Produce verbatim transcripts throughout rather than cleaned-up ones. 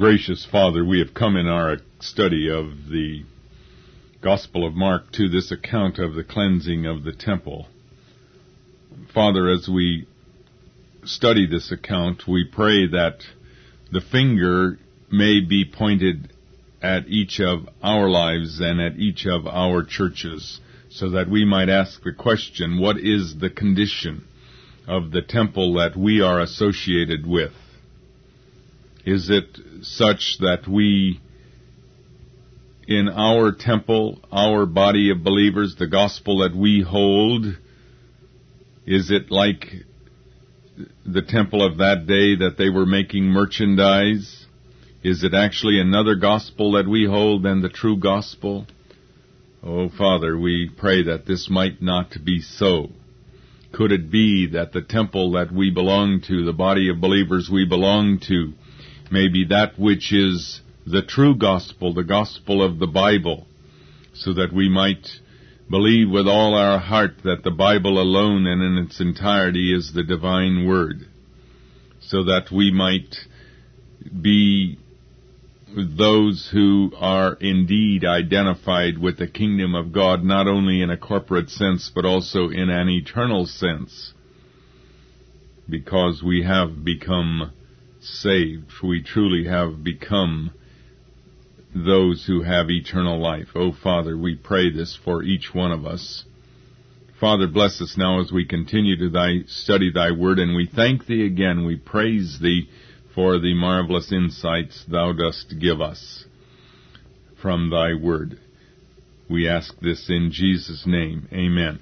Gracious Father, we have come in our study of the Gospel of Mark to this account of the cleansing of the temple. Father, as we study this account, we pray that the finger may be pointed at each of our lives and at each of our churches, so that we might ask the question, what is the condition of the temple that we are associated with? Is it such that we, in our temple, our body of believers, the gospel that we hold, is it like the temple of that day that they were making merchandise? Is it actually another gospel that we hold than the true gospel? Oh, Father, we pray that this might not be so. Could it be that the temple that we belong to, the body of believers we belong to, may be that which is the true gospel, the gospel of the Bible, so that we might believe with all our heart that the Bible alone and in its entirety is the divine word, so that we might be those who are indeed identified with the kingdom of God, not only in a corporate sense, but also in an eternal sense, because we have become saved. We truly have become those who have eternal life. Oh, Father, we pray this for each one of us. Father, bless us now as we continue to thy, study thy word, and we thank thee again. We praise thee for the marvelous insights thou dost give us from thy word. We ask this in Jesus' name. Amen.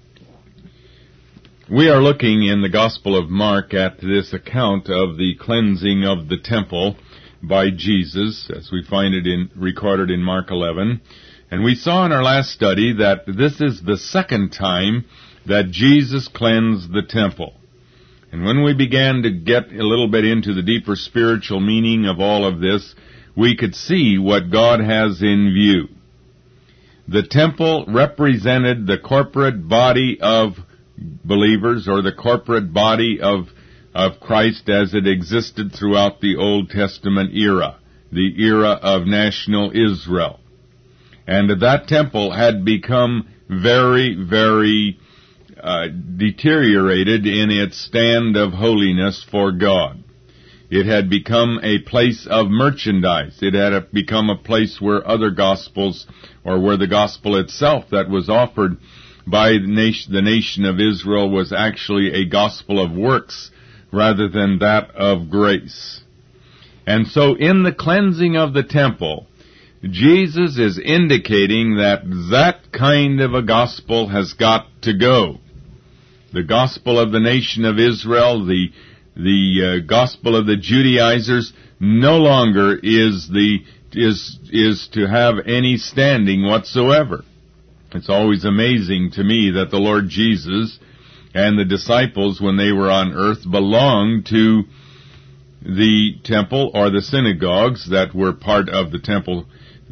We are looking in the Gospel of Mark at this account of the cleansing of the temple by Jesus, as we find it in, recorded in Mark eleven. And we saw in our last study that this is the second time that Jesus cleansed the temple. And when we began to get a little bit into the deeper spiritual meaning of all of this, we could see what God has in view. The temple represented the corporate body of believers, or the corporate body of of Christ as it existed throughout the Old Testament era, the era of national Israel. And that temple had become very, very uh, deteriorated in its stand of holiness for God. It had become a place of merchandise. It had become a place where other gospels, or where the gospel itself that was offered by the nation, the nation of Israel, was actually a gospel of works rather than that of grace. And so in the cleansing of the temple, Jesus is indicating that that kind of a gospel has got to go. The gospel of the nation of Israel, the the uh, gospel of the Judaizers, no longer is the is is to have any standing whatsoever. It's always amazing to me that the Lord Jesus and the disciples, when they were on earth, belonged to the temple or the synagogues that were part of the temple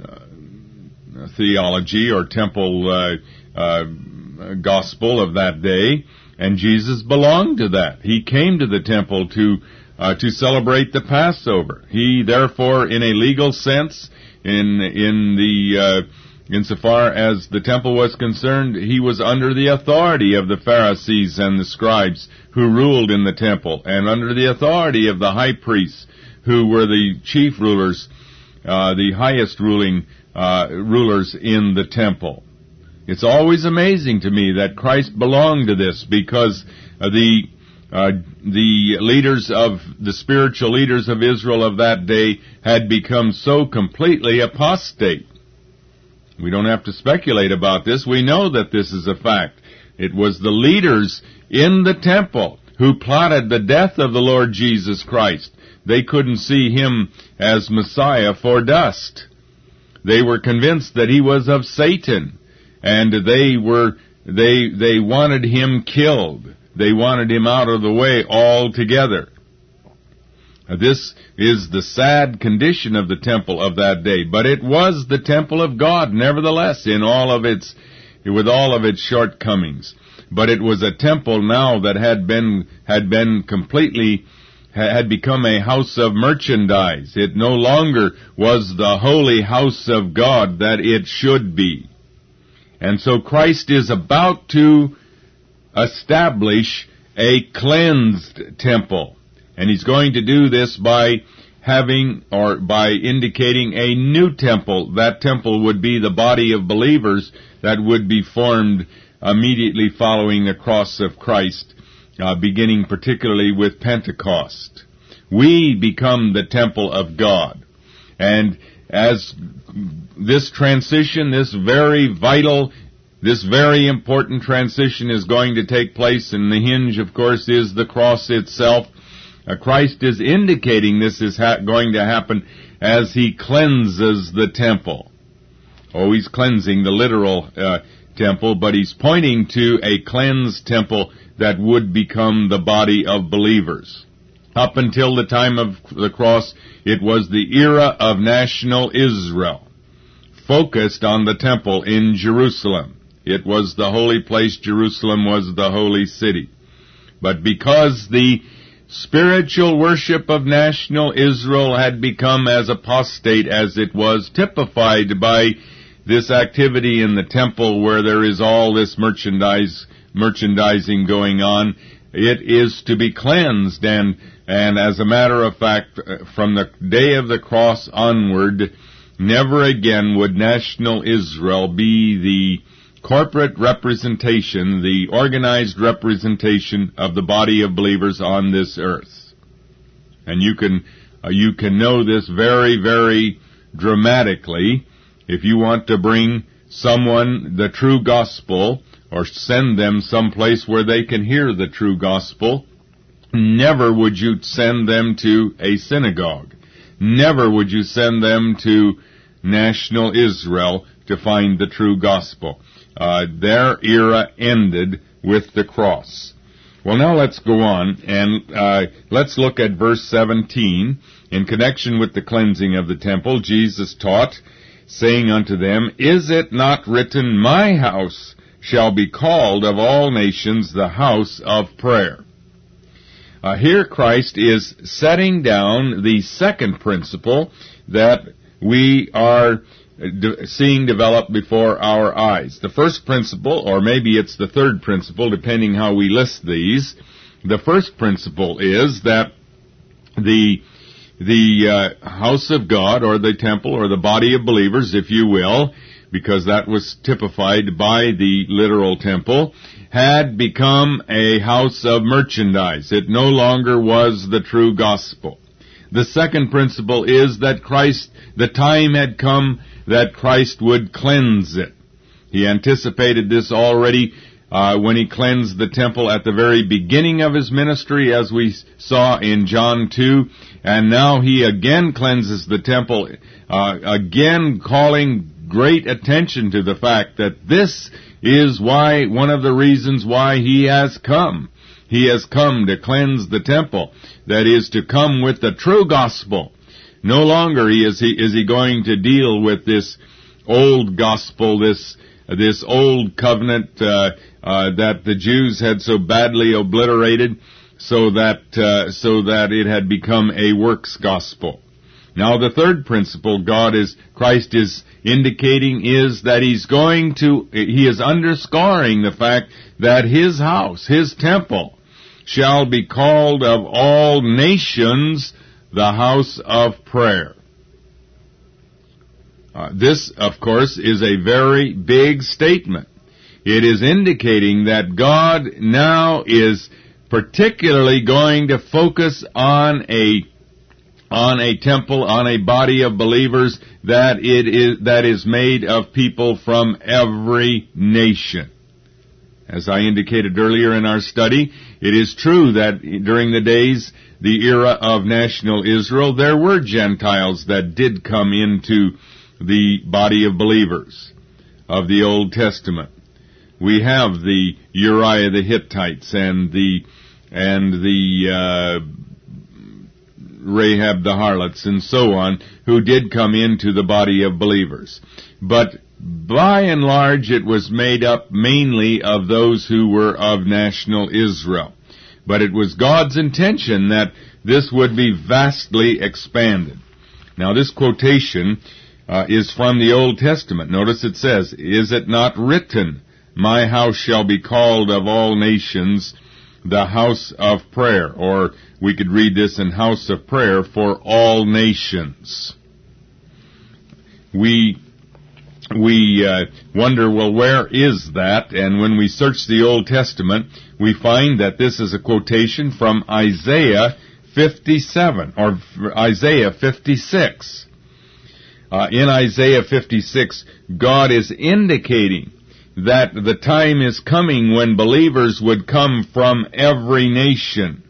uh, theology or temple uh, uh, gospel of that day, and Jesus belonged to that. He came to the temple to uh, to celebrate the Passover. He, therefore, in a legal sense, in in the uh, insofar as the temple was concerned, he was under the authority of the Pharisees and the scribes who ruled in the temple, and under the authority of the high priests, who were the chief rulers, uh, the highest ruling uh, rulers in the temple. It's always amazing to me that Christ belonged to this, because uh, the uh, the leaders of the spiritual leaders of Israel of that day had become so completely apostate. We don't have to speculate about this. We know that this is a fact. It was the leaders in the temple who plotted the death of the Lord Jesus Christ. They couldn't see him as Messiah for dust. They were convinced that he was of Satan, and they were they they wanted him killed. They wanted him out of the way altogether. This is the sad condition of the temple of that day, but it was the temple of God, nevertheless, in all of its, with all of its shortcomings. But it was a temple now that had been had been completely had become a house of merchandise. It no longer was the holy house of God that it should be. And so Christ is about to establish a cleansed temple. And he's going to do this by having, or by indicating a new temple. That temple would be the body of believers that would be formed immediately following the cross of Christ, uh, beginning particularly with Pentecost. We become the temple of God. And as this transition, this very vital, this very important transition is going to take place, and the hinge, of course, is the cross itself. Uh, Christ is indicating this is ha- going to happen as he cleanses the temple. Oh, he's cleansing the literal uh, temple, but he's pointing to a cleansed temple that would become the body of believers. Up until the time of the cross, it was the era of national Israel, focused on the temple in Jerusalem. It was the holy place. Jerusalem was the holy city. But because the spiritual worship of national Israel had become as apostate as it was, typified by this activity in the temple where there is all this merchandise, merchandising going on, it is to be cleansed. And, and as a matter of fact, from the day of the cross onward, never again would national Israel be the corporate representation, the organized representation of the body of believers on this earth. And you can, uh, you can know this very, very dramatically. If you want to bring someone the true gospel, or send them someplace where they can hear the true gospel, never would you send them to a synagogue. Never would you send them to national Israel to find the true gospel. Uh, their era ended with the cross. Well, now let's go on, and uh, let's look at verse seventeen. In connection with the cleansing of the temple, Jesus taught, saying unto them, Is it not written, My house shall be called of all nations the house of prayer? Uh, here Christ is setting down the second principle that we are de- seeing develop before our eyes. The first principle, or maybe it's the third principle, depending how we list these. The first principle is that the the uh, house of God, or the temple, or the body of believers, if you will, because that was typified by the literal temple, had become a house of merchandise. It no longer was the true gospel. The second principle is that Christ, the time had come that Christ would cleanse it. He anticipated this already uh, when he cleansed the temple at the very beginning of his ministry, as we saw in John two, and now he again cleanses the temple, uh, again calling great attention to the fact that this is why, one of the reasons why he has come. He has come to cleanse the temple. That is, to come with the true gospel. No longer is he, is he going to deal with this old gospel, this, this old covenant, uh, uh, that the Jews had so badly obliterated, so that, uh, so that it had become a works gospel. Now the third principle God is, Christ is indicating is that he's going to, he is underscoring the fact that his house, his temple, shall be called of all nations the house of prayer. Uh, this, of course, is a very big statement. It is indicating that God now is particularly going to focus on a on a temple, on a body of believers that it is that is made of people from every nation. As I indicated earlier in our study, it is true that during the days, the era of national Israel, there were Gentiles that did come into the body of believers of the Old Testament. We have the Uriah the Hittites and the and the uh, Rahab the harlots and so on, who did come into the body of believers. But by and large, it was made up mainly of those who were of national Israel. But it was God's intention that this would be vastly expanded. Now this quotation uh, is from the Old Testament. Notice it says, "Is it not written, my house shall be called of all nations the house of prayer?" Or we could read this in house of prayer for all nations. We we uh, wonder, well, where is that? And when we search the Old Testament, we find that this is a quotation from Isaiah fifty-seven, or Isaiah fifty-six. Uh, in Isaiah fifty-six, God is indicating that the time is coming when believers would come from every nation.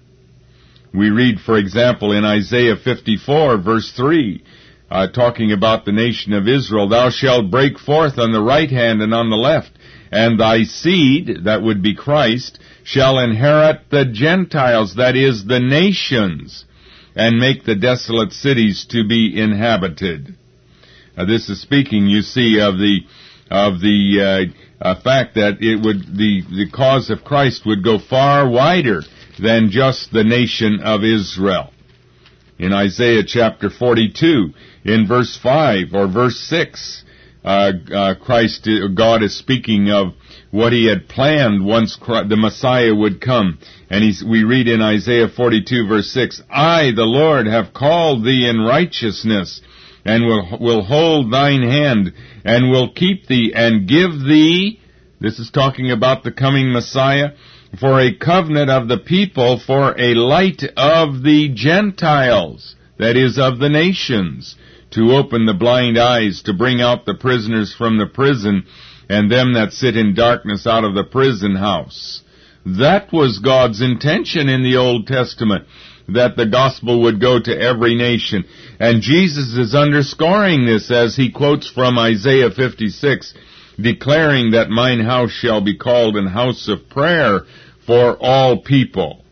We read, for example, in Isaiah fifty-four, verse three, uh, talking about the nation of Israel, "Thou shalt break forth on the right hand and on the left, and thy seed," that would be Christ, "shall inherit the Gentiles," that is, the nations, "and make the desolate cities to be inhabited." Uh, this is speaking, you see, of the of the uh, uh, fact that it would the the cause of Christ would go far wider than just the nation of Israel. In Isaiah chapter forty-two, in verse five or verse six, uh, uh, Christ, God is speaking of what He had planned once Christ, the Messiah would come. And he's, we read in Isaiah forty-two, verse six, "I, the Lord, have called thee in righteousness, and will will hold thine hand, and will keep thee, and give thee," this is talking about the coming Messiah, "for a covenant of the people, for a light of the Gentiles," that is, of the nations, "to open the blind eyes, to bring out the prisoners from the prison, and them that sit in darkness out of the prison house." That was God's intention in the Old Testament, that the gospel would go to every nation. And Jesus is underscoring this as he quotes from Isaiah fifty-six, declaring that mine house shall be called an house of prayer for all people.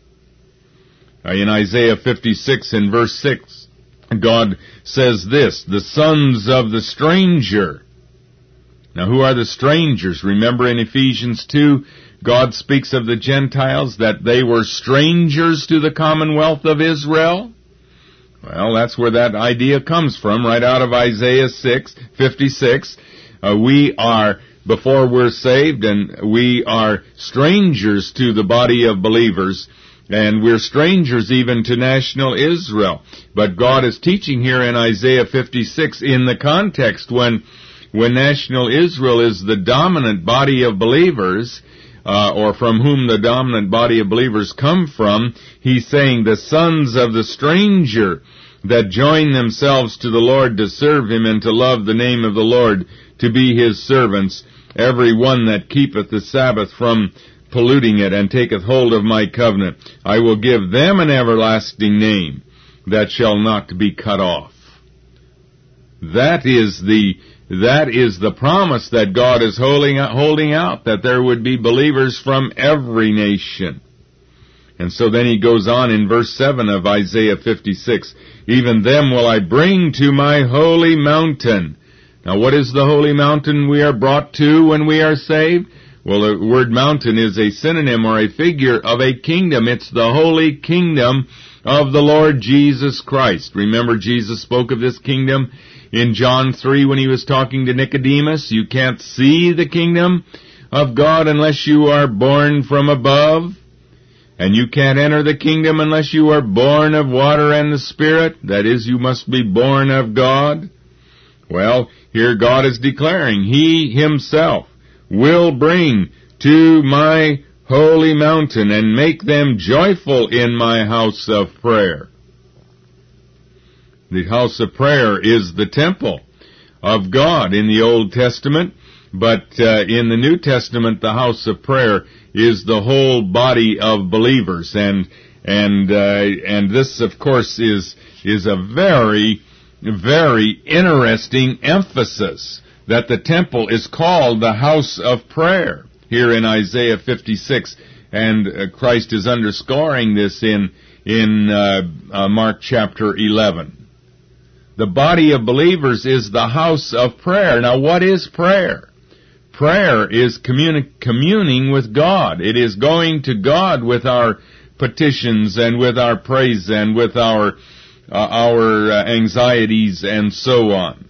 Uh, in Isaiah fifty-six in verse six, God says this, "The sons of the stranger." Now who are the strangers? Remember in Ephesians two, God speaks of the Gentiles, that they were strangers to the commonwealth of Israel. Well, that's where that idea comes from, right out of Isaiah six, fifty-six. Uh, we are, before we're saved, and we are strangers to the body of believers, and we're strangers even to national Israel. But God is teaching here in Isaiah fifty-six in the context when, when national Israel is the dominant body of believers, Uh, or from whom the dominant body of believers come from. He's saying the sons of the stranger that join themselves to the Lord to serve Him and to love the name of the Lord, to be His servants, every one that keepeth the Sabbath from polluting it, and taketh hold of my covenant, I will give them an everlasting name that shall not be cut off. That is the That is the promise that God is holding out, holding out, that there would be believers from every nation. And so then he goes on in verse seven of Isaiah fifty-six, "Even them will I bring to my holy mountain." Now what is the holy mountain we are brought to when we are saved? Well, the word mountain is a synonym or a figure of a kingdom. It's the holy kingdom of the Lord Jesus Christ. Remember, Jesus spoke of this kingdom in John three when he was talking to Nicodemus. You can't see the kingdom of God unless you are born from above. And you can't enter the kingdom unless you are born of water and the Spirit. That is, you must be born of God. Well, here God is declaring He Himself will bring to my holy mountain and make them joyful in my house of prayer. The house of prayer is the temple of God in the Old Testament, but uh, in the New Testament, the house of prayer is the whole body of believers, and and uh, and this, of course, is is a very, very interesting emphasis that the temple is called the house of prayer here in Isaiah fifty-six, and uh, Christ is underscoring this in in uh, uh, Mark chapter eleven. The body of believers is the house of prayer. Now, what is prayer? Prayer is communi- communing with God. It is going to God with our petitions and with our praise and with our uh, our uh, anxieties and so on.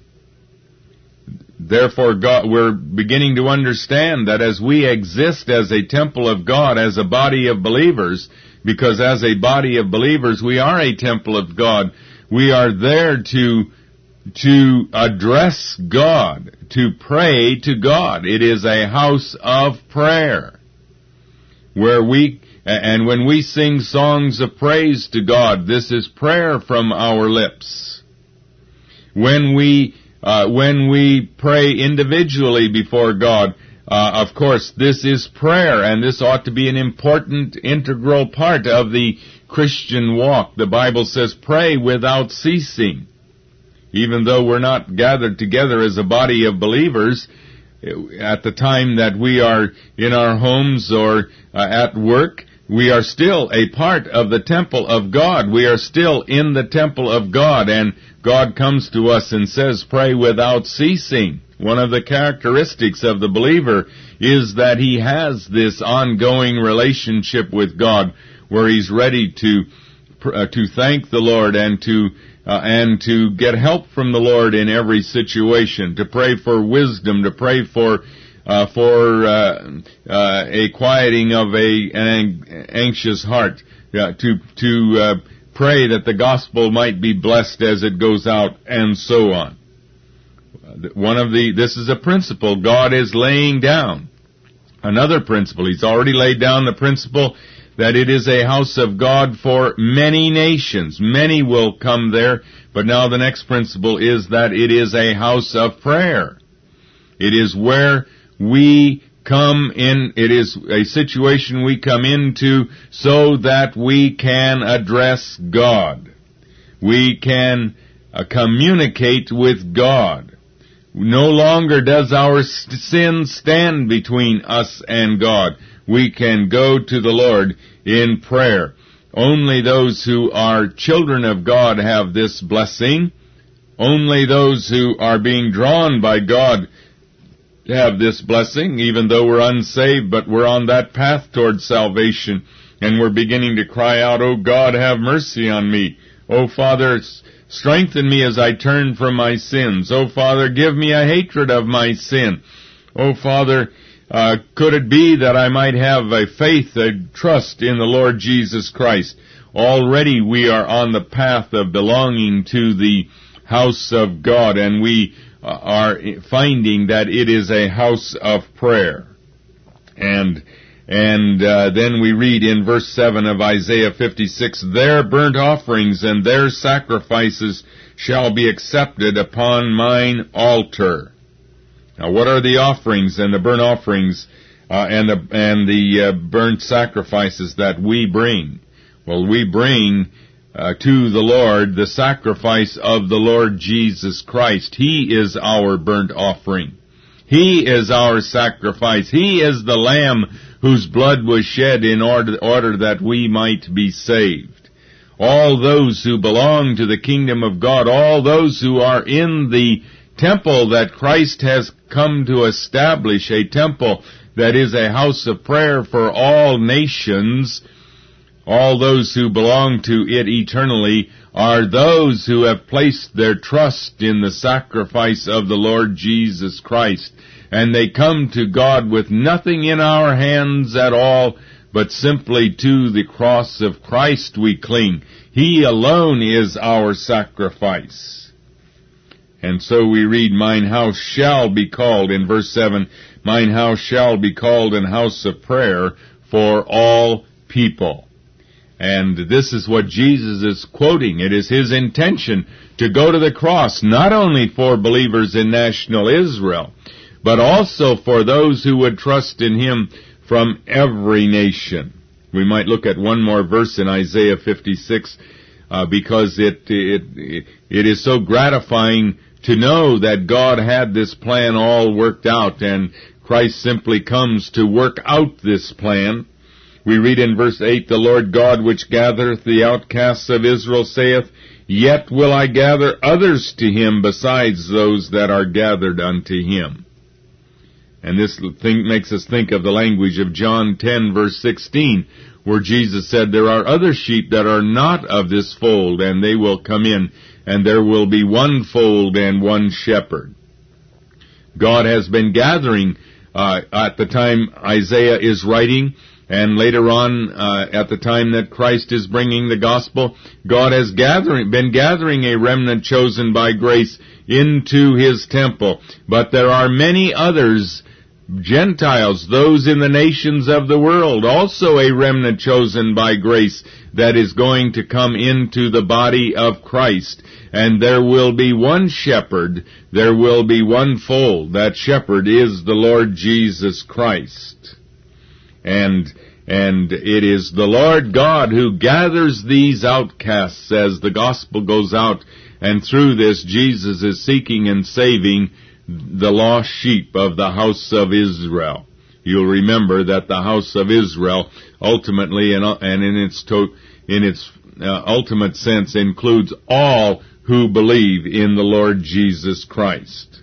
Therefore, God, we're beginning to understand that as we exist as a temple of God, as a body of believers, because as a body of believers we are a temple of God, we are there to to address God, to pray to God. It is a house of prayer, where we, and when we sing songs of praise to God, this is prayer from our lips. When we, uh, when we pray individually before God, uh, of course, this is prayer, and this ought to be an important, integral part of the Christian walk. The Bible says, pray without ceasing. Even though we're not gathered together as a body of believers, at the time that we are in our homes or uh, at work, we are still a part of the temple of God. We are still in the temple of God, and God comes to us and says, pray without ceasing. One of the characteristics of the believer is that he has this ongoing relationship with God, where he's ready to uh, to thank the Lord and to Uh, and to get help from the Lord in every situation, to pray for wisdom, to pray for uh, for uh, uh, a quieting of a an anxious heart, uh, to to uh, pray that the gospel might be blessed as it goes out, and so on. One of the this is a principle God is laying down. Another principle, He's already laid down the principle that it is a house of God for many nations. Many will come there, but now the next principle is that it is a house of prayer. It is where we come in, it is a situation we come into so that we can address God. We can uh, communicate with God. No longer does our sin stand between us and God. We can go to the Lord in prayer. Only those who are children of God have this blessing. Only those who are being drawn by God have this blessing, even though we're unsaved, but we're on that path toward salvation, and we're beginning to cry out, "Oh God, have mercy on me. Oh Father, strengthen me as I turn from my sins. Oh Father, give me a hatred of my sin. Oh Father, Uh, could it be that I might have a faith, a trust in the Lord Jesus Christ?" Already we are on the path of belonging to the house of God, and we uh, are finding that it is a house of prayer. And and uh, then we read in verse seven of Isaiah fifty-six, "Their burnt offerings and their sacrifices shall be accepted upon mine altar." Now, what are the offerings and the burnt offerings uh, and the and the uh, burnt sacrifices that we bring? Well, we bring uh, to the Lord the sacrifice of the Lord Jesus Christ. He is our burnt offering. He is our sacrifice. He is the Lamb whose blood was shed in order, order that we might be saved. All those who belong to the kingdom of God, all those who are in the temple that Christ has come to establish, a temple that is a house of prayer for all nations, all those who belong to it eternally are those who have placed their trust in the sacrifice of the Lord Jesus Christ. And they come to God with nothing in our hands at all, but simply to the cross of Christ we cling. He alone is our sacrifice. And so we read, "Mine house shall be called," in verse seven, "Mine house shall be called an house of prayer for all people." And this is what Jesus is quoting. It is His intention to go to the cross, not only for believers in national Israel, but also for those who would trust in Him from every nation. We might look at one more verse in Isaiah fifty-six, uh, because it, it, it is so gratifying to know that God had this plan all worked out, and Christ simply comes to work out this plan. We read in verse eight, "The Lord God which gathereth the outcasts of Israel saith, Yet will I gather others to Him besides those that are gathered unto Him." And this thing makes us think of the language of John ten, verse sixteen, where Jesus said, there are other sheep that are not of this fold, and they will come in, and there will be one fold and one shepherd. God has been gathering uh, at the time Isaiah is writing, and later on uh, at the time that Christ is bringing the gospel, God has gathering, been gathering a remnant chosen by grace into His temple. But there are many others, Gentiles, those in the nations of the world, also a remnant chosen by grace that is going to come into the body of Christ. And there will be one shepherd, there will be one fold. That shepherd is the Lord Jesus Christ. And and it is the Lord God who gathers these outcasts as the gospel goes out, and through this Jesus is seeking and saving the lost sheep of the house of Israel. You'll remember that the house of Israel ultimately and, and in its to, in its uh, ultimate sense includes all who believe in the Lord Jesus Christ.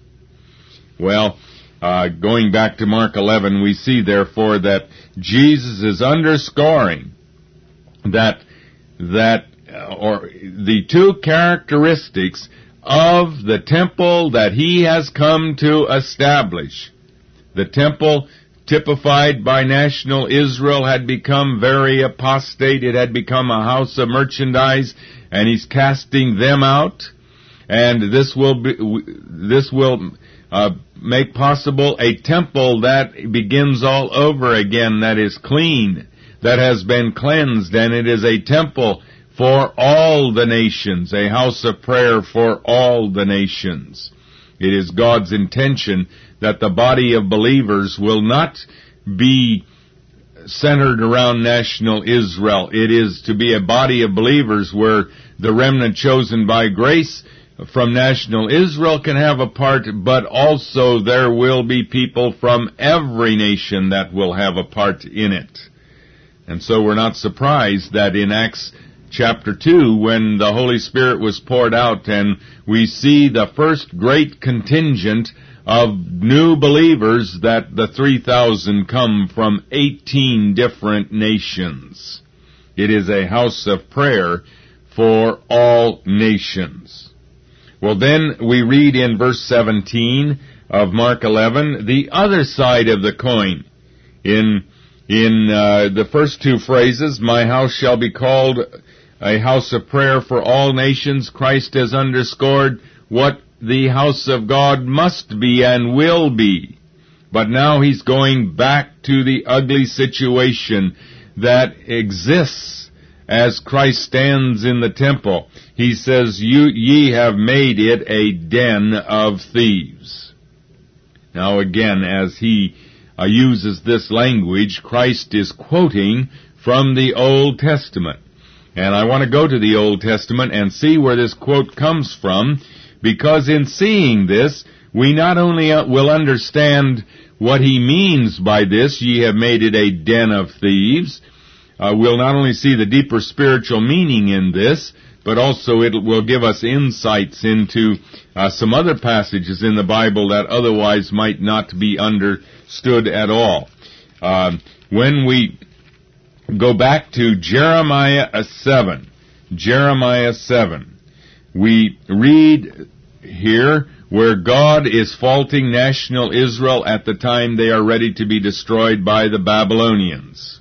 Well, uh, going back to Mark eleven, we see therefore that Jesus is underscoring that that uh, or the two characteristics of the temple that He has come to establish. The temple, typified by national Israel, had become very apostate. It had become a house of merchandise, and He's casting them out. And this will be, this will uh, make possible a temple that begins all over again, that is clean, that has been cleansed, and it is a temple for all the nations, a house of prayer for all the nations. It is God's intention that the body of believers will not be centered around national Israel. It is to be a body of believers where the remnant chosen by grace from national Israel can have a part, but also there will be people from every nation that will have a part in it. And so we're not surprised that in Acts chapter two, when the Holy Spirit was poured out and we see the first great contingent of new believers, that the three thousand come from eighteen different nations. It is a house of prayer for all nations. Well, then we read in verse seventeen of Mark eleven, the other side of the coin. In in uh, the first two phrases, my house shall be called a house of prayer for all nations, Christ has underscored what the house of God must be and will be. But now He's going back to the ugly situation that exists as Christ stands in the temple. He says, you, ye have made it a den of thieves. Now again, as He uh, uses this language, Christ is quoting from the Old Testament. And I want to go to the Old Testament and see where this quote comes from, because in seeing this, we not only will understand what He means by this, ye have made it a den of thieves. Uh, we'll not only see the deeper spiritual meaning in this, but also it will give us insights into uh, some other passages in the Bible that otherwise might not be understood at all. Uh, when we go back to Jeremiah seven, Jeremiah seven, we read here where God is faulting national Israel at the time they are ready to be destroyed by the Babylonians.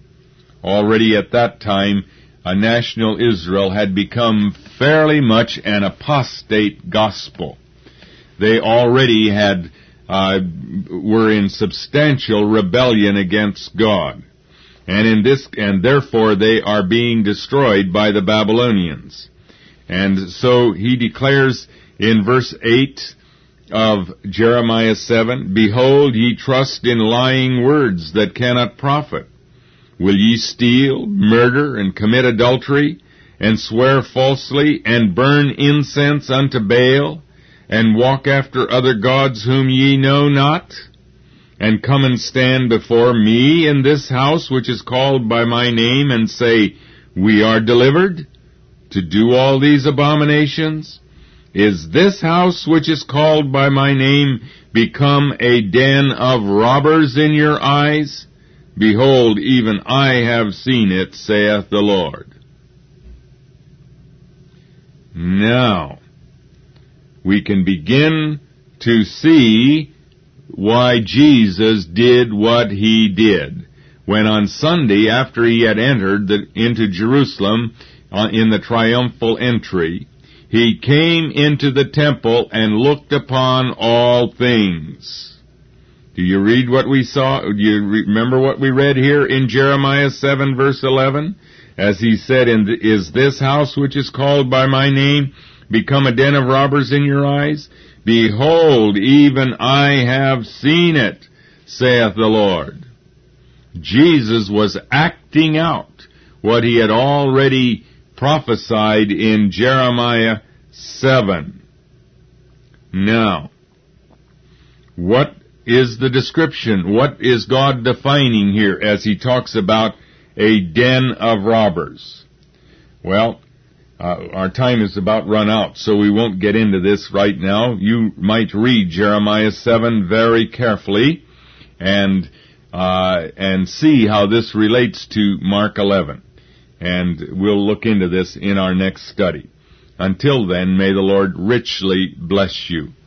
Already at that time, a national Israel had become fairly much an apostate gospel. They already had uh, were in substantial rebellion against God, and in this, and therefore they are being destroyed by the Babylonians. And so He declares in verse eight of Jeremiah seven, behold, ye trust in lying words that cannot profit. Will ye steal, murder, and commit adultery, and swear falsely, and burn incense unto Baal, and walk after other gods whom ye know not? And come and stand before me in this house which is called by my name, and say, we are delivered to do all these abominations? Is this house which is called by my name become a den of robbers in your eyes? Behold, even I have seen it, saith the Lord. Now, we can begin to see why Jesus did what he did. When on Sunday, after he had entered the, into Jerusalem uh, in the triumphal entry, he came into the temple and looked upon all things. Do you read what we saw? Do you remember what we read here in Jeremiah seven verse eleven? As he said, "Is this house which is called by my name become a den of robbers in your eyes? Behold, even I have seen it, saith the Lord." Jesus was acting out what he had already prophesied in Jeremiah seven. Now, what is the description? What is God defining here as he talks about a den of robbers? Well, uh, our time is about run out, so we won't get into this right now. You might read Jeremiah seven very carefully and uh, and see how this relates to Mark eleven. And we'll look into this in our next study. Until then, may the Lord richly bless you.